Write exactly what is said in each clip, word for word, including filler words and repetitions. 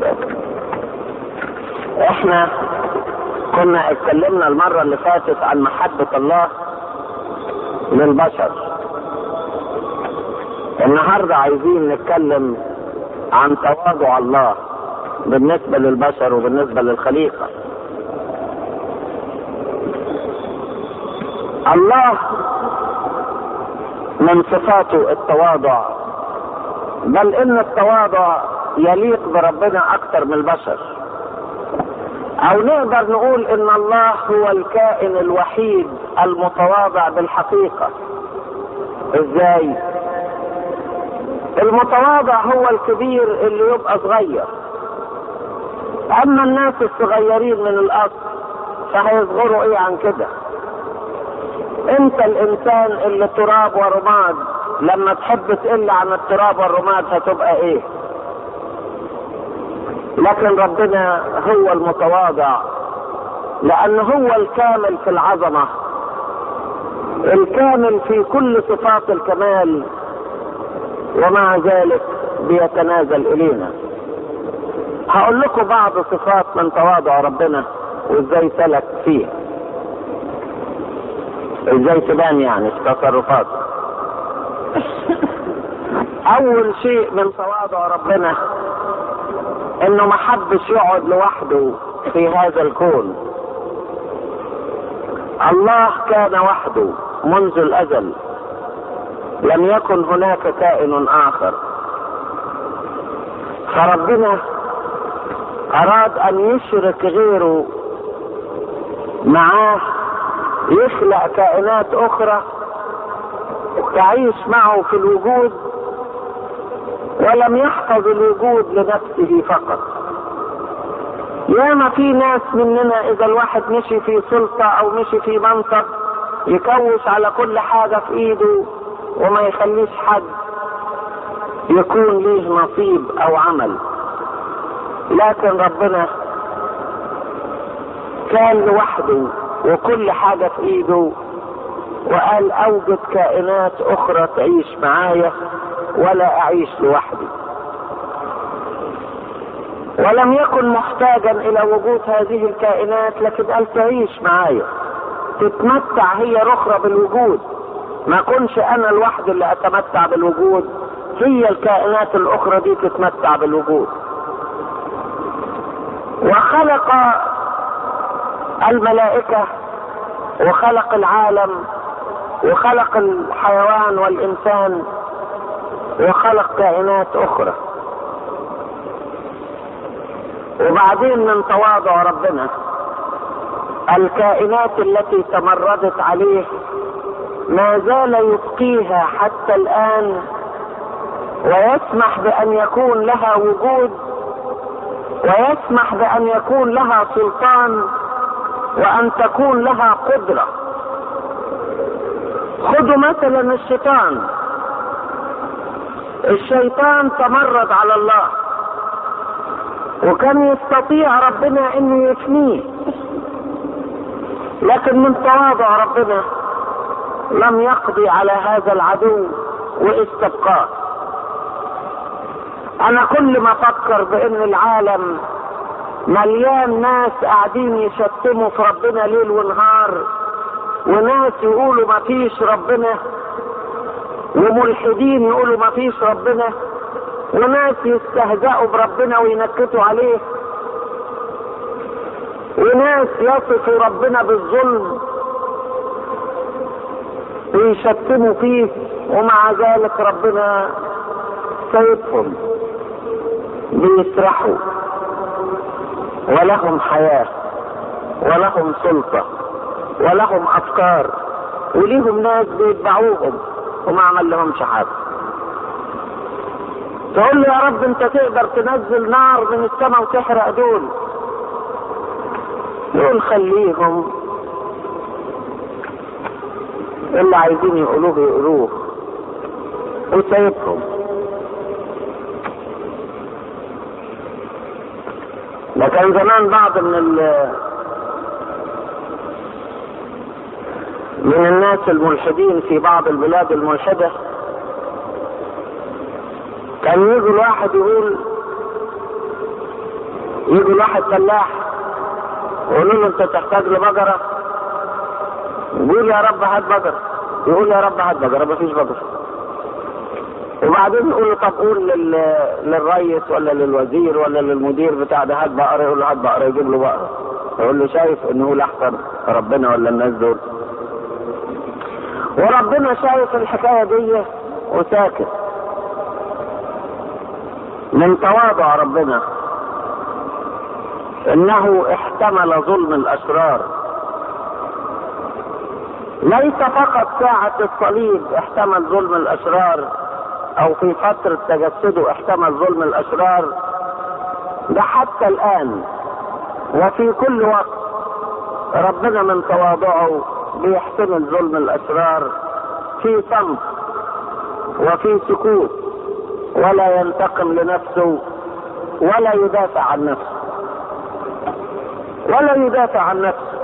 احنا كنا اتكلمنا المرة اللي فاتت عن محبة الله للبشر. النهاردة عايزين نتكلم عن تواضع الله بالنسبة للبشر وبالنسبة للخليقة. الله من صفاته التواضع، بل ان التواضع يليق بربنا اكثر من البشر، او نقدر نقول ان الله هو الكائن الوحيد المتواضع بالحقيقة. ازاي؟ المتواضع هو الكبير اللي يبقى صغير، اما الناس الصغيرين من الاصل فهيصغروا ايه عن كده؟ انت الانسان اللي تراب ورماد، لما تحب تقل عن التراب والرماد هتبقى ايه؟ لكن ربنا هو المتواضع، لأنه هو الكامل في العظمة، الكامل في كل صفات الكمال، ومع ذلك بيتنازل إلينا. هقول لكم بعض صفات من تواضع ربنا وازاي سلك فيه، ازاي تبان يعني في تصرفاته. أول شيء من تواضع ربنا انه ما حبش يقعد لوحده في هذا الكون. الله كان وحده منذ الازل، لم يكن هناك كائن اخر، فربنا اراد ان يشرك غيره معاه، يخلق كائنات اخرى تعيش معه في الوجود، ولم يحفظ الوجود لنفسه فقط. ياما في ناس مننا اذا الواحد مشي في سلطة او مشي في منصب يكوش على كل حاجة في ايده وما يخليش حد يكون ليه نصيب او عمل. لكن ربنا كان لوحده وكل حاجة في ايده، وقال اوجد كائنات اخرى تعيش معايا ولا اعيش لوحدي. ولم يكن محتاجا الى وجود هذه الكائنات، لكن قال تعيش معايا، تتمتع هي الاخرى بالوجود، ما كنش انا الوحيد اللي اتمتع بالوجود، هي الكائنات الاخرى دي تتمتع بالوجود. وخلق الملائكة وخلق العالم وخلق الحيوان والانسان وخلق كائنات اخرى. وبعدين من تواضع ربنا الكائنات التي تمردت عليه ما زال يبقيها حتى الآن، ويسمح بأن يكون لها وجود، ويسمح بأن يكون لها سلطان، وأن تكون لها قدرة. خذوا مثلا الشيطان. الشيطان تمرد على الله، وكان يستطيع ربنا انه يفنيه، لكن من تواضع ربنا لم يقضي على هذا العدو واستبقاه. انا كل ما افكر بان العالم مليان ناس قاعدين يشتموا في ربنا ليل ونهار، وناس يقولوا ما فيش ربنا، وملحدين يقولوا ما فيش ربنا، وناس يستهزئوا بربنا وينكتوا عليه، وناس يصفوا ربنا بالظلم ويشتموا فيه، ومع ذلك ربنا سيبهم بيسرحوا ولهم حياة ولهم سلطة ولهم افكار وليهم ناس بيتبعوهم وما عمل لهمش حاجة. تقول لي يا رب انت تقدر تنزل نار من السماء وتحرق دول؟ دول خليهم اللي عايزين يقولوه يقولوه وسيبهم. لكن زمان بعض من ال من الناس الملحدين في بعض البلاد الملحدة كان يجي الواحد يقول يجي واحد فلاح يقولوا له انت تحتاج لبقرة، يقول يا رب هات بقرة، يقول يا رب هات بقرة، مفيش بقرة. وبعدين يقول له طب قول لل... للرئيس ولا للوزير ولا للمدير بتاع ده هات بقرة، يقول له هات بقرة، يجيب له بقرة. يقول له شايف انه لا احسن ربنا ولا الناس دول؟ وربنا شايف الحكاية دي وساكت. من تواضع ربنا انه احتمل ظلم الاشرار. ليس فقط ساعة الصليب احتمل ظلم الاشرار او في فترة تجسده احتمل ظلم الاشرار، ده حتى الان وفي كل وقت ربنا من تواضعه بيحتمل ظلم الاشرار في صمت وفي سكوت، ولا ينتقم لنفسه ولا يدافع عن نفسه ولا يدافع عن نفسه.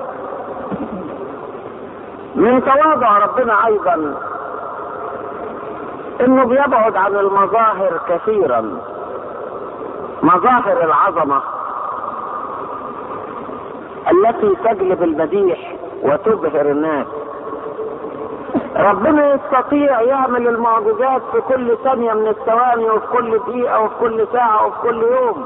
من تواضع ربنا ايضا انه بيبعد عن المظاهر كثيرا، مظاهر العظمة التي تجلب المديح وتبهر الناس. ربنا يستطيع يعمل المعجزات في كل ثانية من الثواني وفي كل دقيقة وفي كل ساعة وفي كل يوم.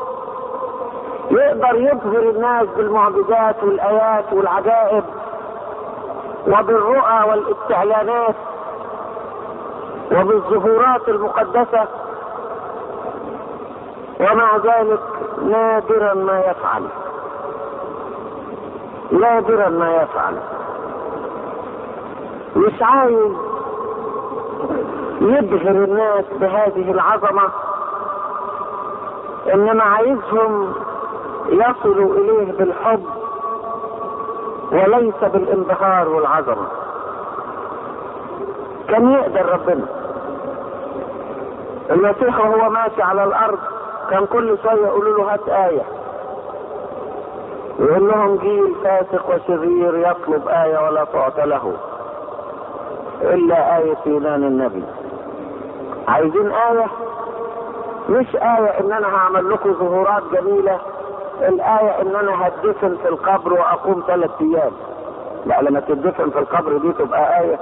يقدر يبهر الناس بالمعجزات والآيات والعجائب وبالرؤى والاستعلانات وبالظهورات المقدسة، ومع ذلك نادرا ما يفعل نادرا ما يفعل مش عايز يبهر الناس بهذه العظمة، انما عايزهم يصلوا اليه بالحب وليس بالانبهار والعظمة. كان يقدر ربنا المسيح وهو ماشي على الارض كان كل شوية يقولوا له هات آية، يقول لهم جيل فاسق وشرير يطلب آية ولا تعطى له إلا آية يونان النبي. عايزين آية؟ مش آية إن أنا هعمل لكم ظهورات جميلة، الآية إن أنا هدفن في القبر وأقوم ثلاث أيام. لا، لما تدفن في القبر دي تبقى آية؟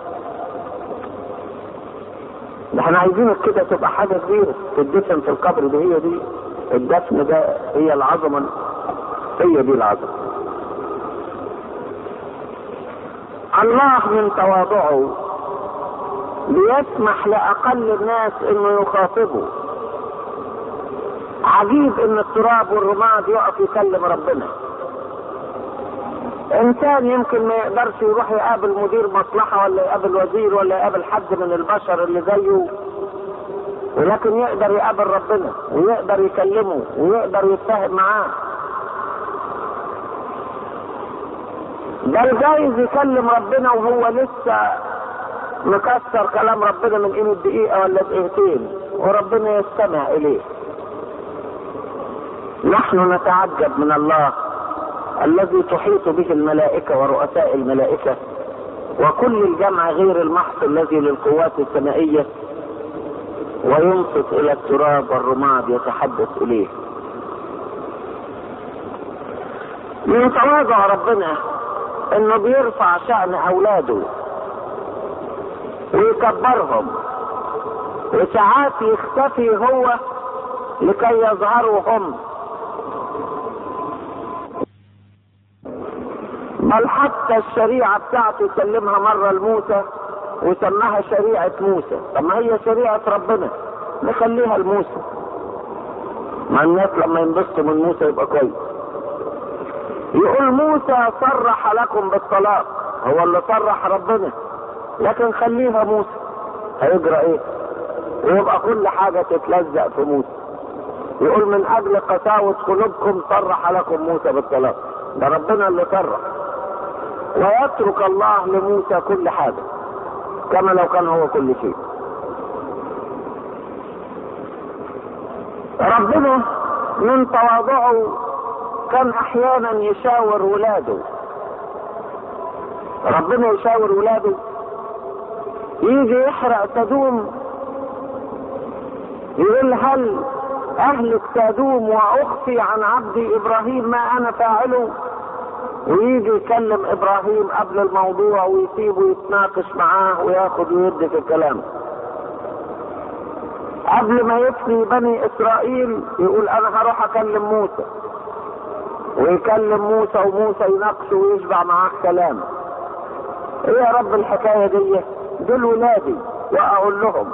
احنا عايزينك كده تبقى حاجة كبيرة، تدفن في القبر دي، هي دي الدفن، ده هي العظمة، هي دي العظمة. الله من تواضعه بيسمح لأقل الناس انه يخاطبوا. عجيب ان التراب والرماد يقف يكلم ربنا. انسان يمكن ما يقدرش يروح يقابل مدير مصلحة ولا يقابل وزير ولا يقابل حد من البشر اللي زيه، ولكن يقدر يقابل ربنا ويقدر يكلمه ويقدر يتفاهم معاه. بل جايز يكلم ربنا وهو لسه مكسر كلام ربنا من قيمة دقيقة ولا دقيقتين وربنا يستمع إليه. نحن نتعجب من الله الذي تحيط به الملائكة ورؤساء الملائكة وكل الجمع غير المحض الذي للقوات السمائية، وينصت إلى التراب والرماد يتحدث إليه. من تواضع ربنا انه بيرفع شأن اولاده ويكبرهم، وساعات يختفي هو لكي يظهروا هم. بل حتى الشريعة بتاعته سلمها مرة لموسى وسماها شريعة موسى. طب ما هي شريعة ربنا، نخليها لموسى، ما الناس لما ينبسطوا من موسى يبقى كويس. يقول موسى صرح لكم بالطلاق، هو اللي صرح ربنا، لكن خليها موسى، هيجرى ايه؟ ويبقى كل حاجة تتلزق في موسى. يقول من اجل قساوة قلوبكم صرح لكم موسى بالطلاق، ده ربنا اللي صرح. ويترك الله لموسى كل حاجة كما لو كان هو كل شيء. ربنا من تواضعه كان احيانا يشاور ولاده. ربنا يشاور ولاده، يجي يحرق سدوم يقول هل اهلك سادوم واخفي عن عبدي ابراهيم ما انا فاعله، ويجي يكلم ابراهيم قبل الموضوع ويسيبه يتناقش معاه وياخد ويدي في الكلام. قبل ما يفني بني اسرائيل يقول انا هروح اكلم موسى، ويكلم موسى وموسى يناقشه ويشبع معاه كلام. ايه يا رب الحكايه دي؟ دول ولادي واقول لهم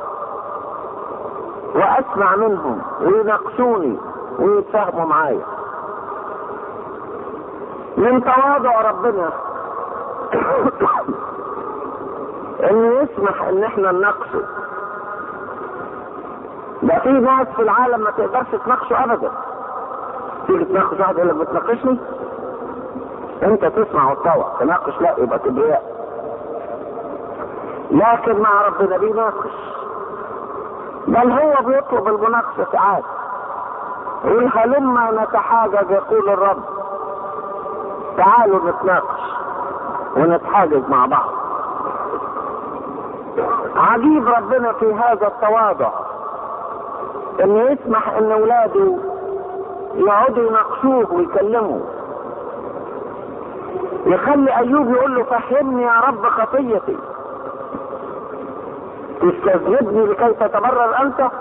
واسمع منهم ويناقشوني ويتفاهموا معايا. من تواضع ربنا انه يسمح ان احنا نناقشه. ده في ناس في العالم ما تقدرش تناقشه ابدا. تيجي تناقش واحد يقول لك بتناقشني؟ انت تسمع وتطوع، تناقش لا يبقى كبرياء. لكن مع ربنا بيناقش، بل هو بيطلب المناقشه ساعات. يقول هلما نتحاجج يقول الرب، تعالوا نتناقش ونتحاجج مع بعض. عجيب ربنا في هذا التواضع، انه يسمح ان اولاده يقعدوا يناقشوه ويكلموا. يخلي ايوب يقول له فهمني يا رب خطيتي، تستذنبني لكي تتبرر انت؟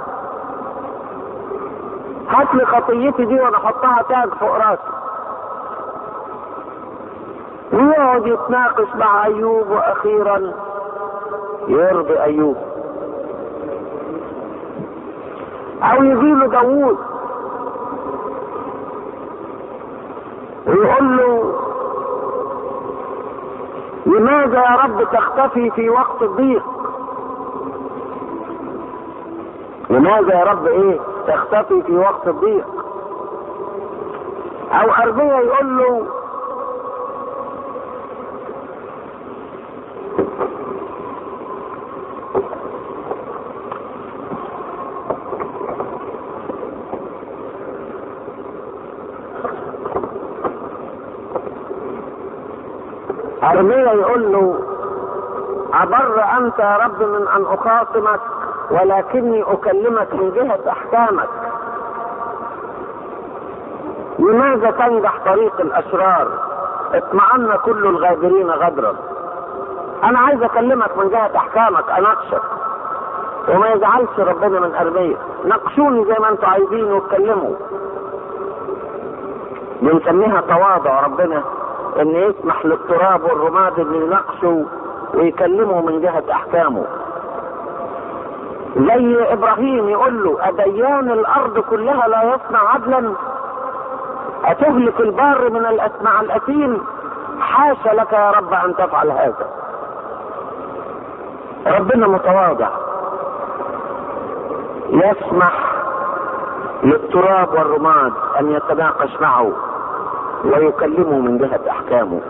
هات لي خطيتي دي وانا احطها تاج فوق راسي. ويقعد يتناقش مع ايوب واخيرا يرضي ايوب. او يجيله داوود ويقول له لماذا يا رب تختفي في وقت الضيق؟ لماذا يا رب ايه تختفي في وقت الضيق؟ او ارميا يقول له ارميا يقول له أبر أنت يا رب من أن أخاصمك، ولكني أكلمك من جهة أحكامك. لماذا تنجح طريق الأشرار؟ اطمأن كل الغادرين غدرا. أنا عايز أكلمك من جهة أحكامك، أناقشك. وما يزعلش ربنا من أرميا، ناقشوني زي ما أنتوا عايزين واتكلموا. بنسميها تواضع ربنا، ان يسمح للتراب والرماد ان يناقشوا ويكلموا من جهة احكامه. زي ابراهيم يقول له اديان الارض كلها لا يصنع عدلا؟ اتهلك البار من مع الاثيم؟ حاشا لك يا رب ان تفعل هذا. ربنا متواضع، يسمح للتراب والرماد ان يتناقش معه ويكلمه من جهة احكامه.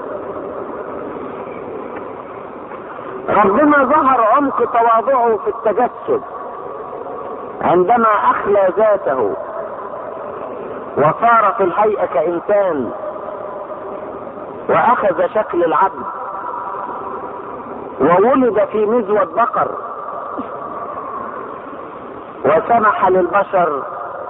ربنا ظهر عمق تواضعه في التجسد عندما اخلى ذاته وصار في الهيئة كإنسان واخذ شكل العبد وولد في مزود بقر، وسمح للبشر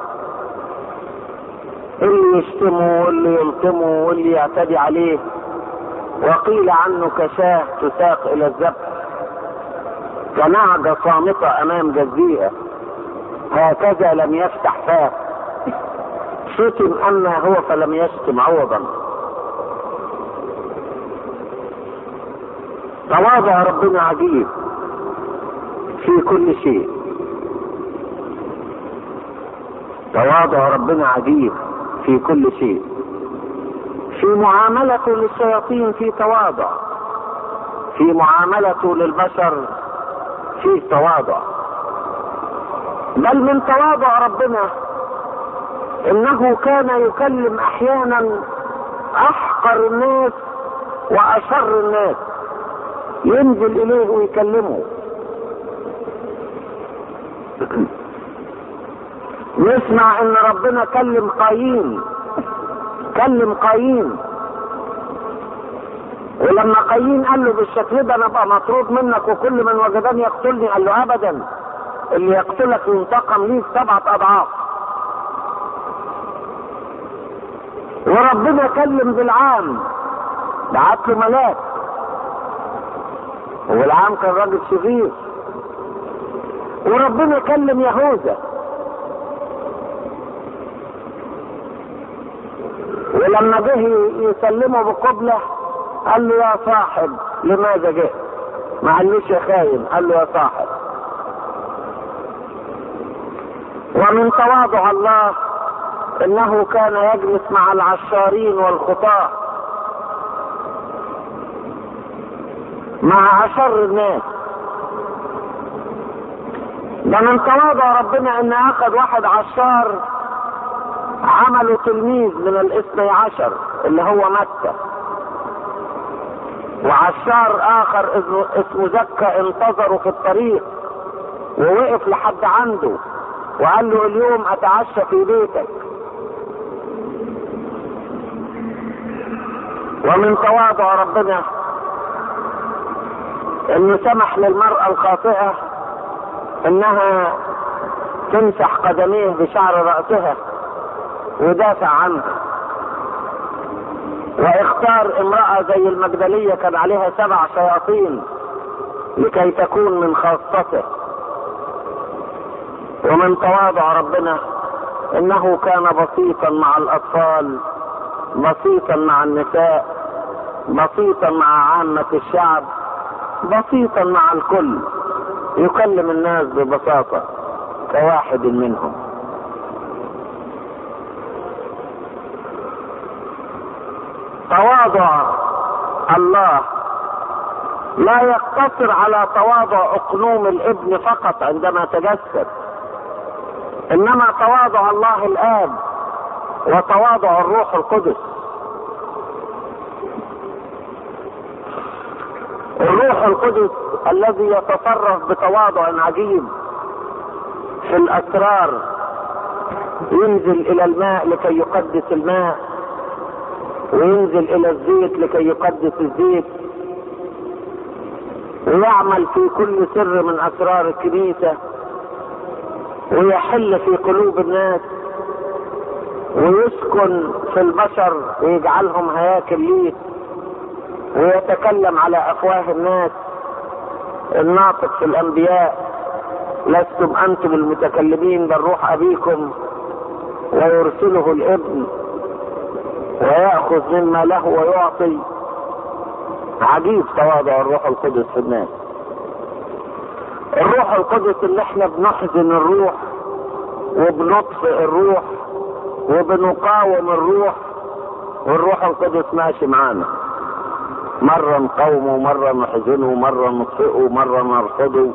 اللي يشتمه واللي يلطمه واللي يعتدي عليه، وقيل عنه كشاة تساق الى الذبح، كنعجة صامتة امام جزيئة، هكذا لم يفتح فاه، شتم اما هو فلم يشتم عوضا. تواضع ربنا عجيب في كل شيء. تواضع ربنا عجيب في كل شيء. في معاملته للشياطين في تواضع، في معاملته للبشر في تواضع. بل من تواضع ربنا انه كان يكلم احيانا احقر الناس واشر الناس، ينزل اليه ويكلمه. نسمع ان ربنا كلم قايين، كلم قايين، ولما قايين قال له بالشكل ده انا ابقى مطرود منك وكل من وجدني يقتلني، قال له ابدا، اللي يقتلك ينتقم ليك سبعة اضعاف. وربنا كلم بالعام، بعت له ملاك، والعام كان راجل شرير. وربنا كلم يهوذا، ولما جه يسلمه بقبلة قال له يا صاحب لماذا جئت؟ ما قالوش يا خاين، قال له يا صاحب. ومن تواضع الله انه كان يجلس مع العشارين والخطاة، مع اشر الناس. ده من تواضع ربنا ان اخذ واحد عشار عمله تلميذ من الاثني عشر اللي هو متى، وعشار اخر اسمه زكا انتظره في الطريق ووقف لحد عنده وقال له اليوم اتعشى في بيتك. ومن تواضع ربنا انه سمح للمرأة الخاطئة انها تمسح قدميه بشعر رأسها ودافع عنها، واختار امرأة زي المجدلية كان عليها سبع شياطين لكي تكون من خاصته. ومن تواضع ربنا انه كان بسيطا مع الاطفال، بسيطا مع النساء، بسيطا مع عامة الشعب، بسيطا مع الكل، يكلم الناس ببساطة كواحد منهم. تواضع الله لا يقتصر على تواضع اقنوم الابن فقط عندما تجسد، انما تواضع الله الاب وتواضع الروح القدس. الروح القدس الذي يتصرف بتواضع عجيب في الاسرار، ينزل الى الماء لكي يقدس الماء، وينزل الى الزيت لكي يقدس الزيت، ويعمل في كل سر من اسرار الكنيسة، ويحل في قلوب الناس، ويسكن في البشر ويجعلهم هياكل ليه، ويتكلم على افواه الناس. الناطق في الانبياء لستم انتم المتكلمين بل روح ابيكم، ويرسله الابن ويأخذ مما له ويعطي. عجيب تواضع الروح القدس في الناس. الروح القدس اللي احنا بنحزن الروح وبنطفئ الروح وبنقاوم الروح، والروح القدس ماشي معانا، مرة نقاومه، مرة نحزنه، مرة نطفئه، مرة نرفضه،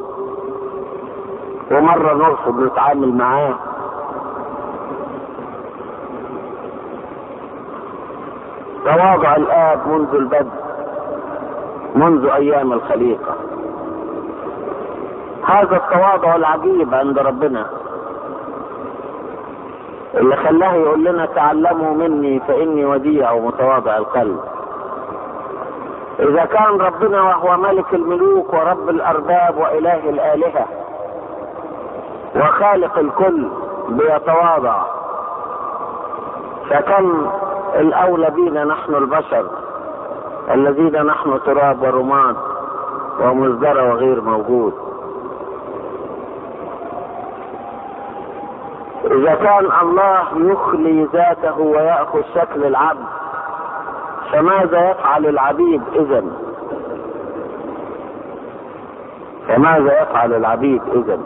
ومرة نرفض نتعامل معاه. تواضع الآب منذ البدء، منذ أيام الخليقة. هذا التواضع العجيب عند ربنا اللي خلاه يقول لنا تعلموا مني فإني وديع ومتواضع القلب. إذا كان ربنا وهو ملك الملوك ورب الأرباب وإله الآلهة وخالق الكل بيتواضع، فكم الأولى بينا نحن البشر الذين نحن تراب ورماد ومزدرى وغير موجود. إذا كان الله يخلي ذاته ويأخذ شكل العبد، فماذا يفعل العبيد إذن؟ فماذا يفعل العبيد إذن؟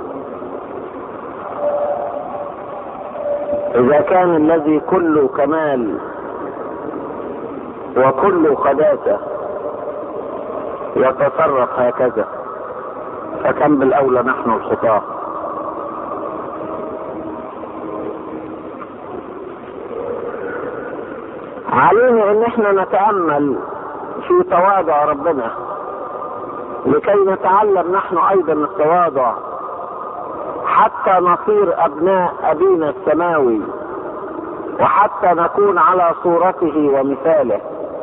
إذا كان الذي كله كمال وكله قداسة يتصرف هكذا، فكم بالأولى نحن الخطاة. علينا ان احنا نتأمل في تواضع ربنا لكي نتعلم نحن ايضا التواضع، حتى نصير ابناء ابينا السماوي، وحتى نكون على صورته ومثاله.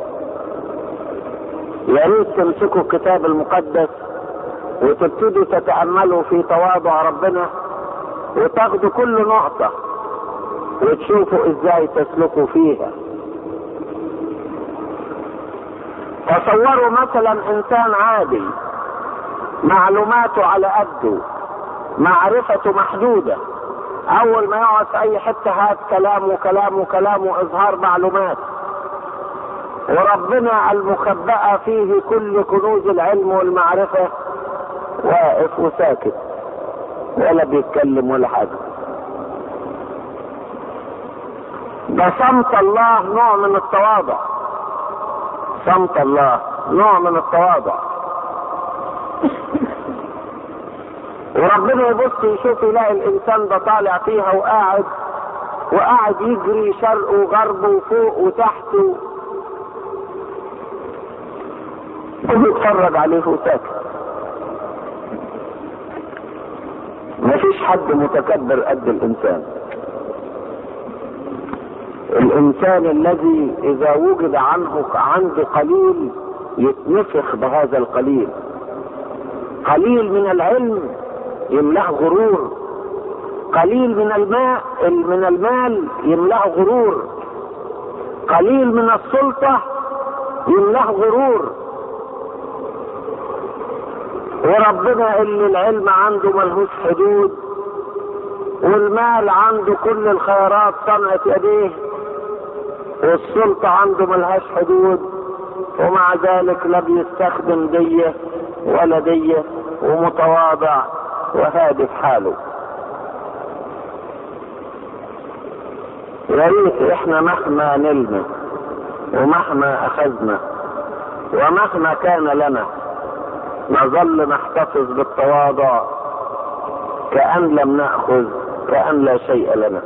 يا ريت تمسكوا الكتاب المقدس وتبتدوا تتأملوا في تواضع ربنا، وتاخدوا كل نقطة وتشوفوا ازاي تسلكوا فيها. تصوروا مثلا انسان عادي معلوماته على قده، معرفته محدودة، اول ما يقعد في اي حتة هات كلامه كلامه كلامه اظهار معلومات، وربنا المخبأة فيه كل كنوز العلم والمعرفة واقف وساكت ولا بيتكلم ولا حاجة. ده صمت الله نوع من التواضع، صمت الله نوع من التواضع. وربنا يبص يشوف يلاقي الانسان ده طالع فيها وقاعد وقاعد يجري شرق وغرب وفوق وتحت وبيتفرج عليه وساكت. مفيش حد متكبر قد الانسان. الانسان الذي اذا وجد عنه عنده قليل يتنفخ بهذا القليل. قليل من العلم يملأ غرور، قليل من الماء من المال يملأ غرور، قليل من السلطة يملأ غرور. وربنا اللي العلم عنده ملهوش حدود والمال عنده كل الخيرات صنعت يديه والسلطة عنده ملهاش حدود، ومع ذلك لا بيستخدم دية ولا دية ومتواضع وهادف حاله. يا ريت احنا مهما نلنا ومهما اخذنا ومهما كان لنا نظل نحتفظ بالتواضع كأن لم نأخذ، كأن لا شيء لنا.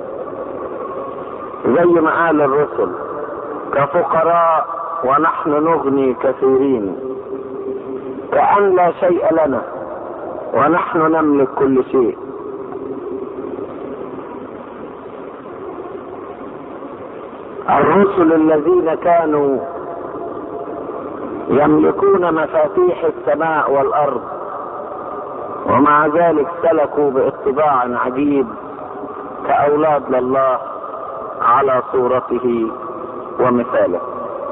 زي ما قال الرسل كفقراء ونحن نغني كثيرين، كأن لا شيء لنا ونحن نملك كل شيء. الرسل الذين كانوا يملكون مفاتيح السماء والأرض ومع ذلك سلكوا باتباع عجيب كأولاد لله على صورته ومثاله.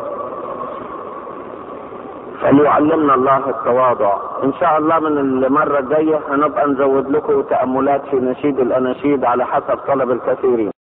فليعلمنا الله التواضع. ان شاء الله من المرة الجاية هنبقى نزود لكم تأملات في نشيد الأناشيد على حسب طلب الكثيرين.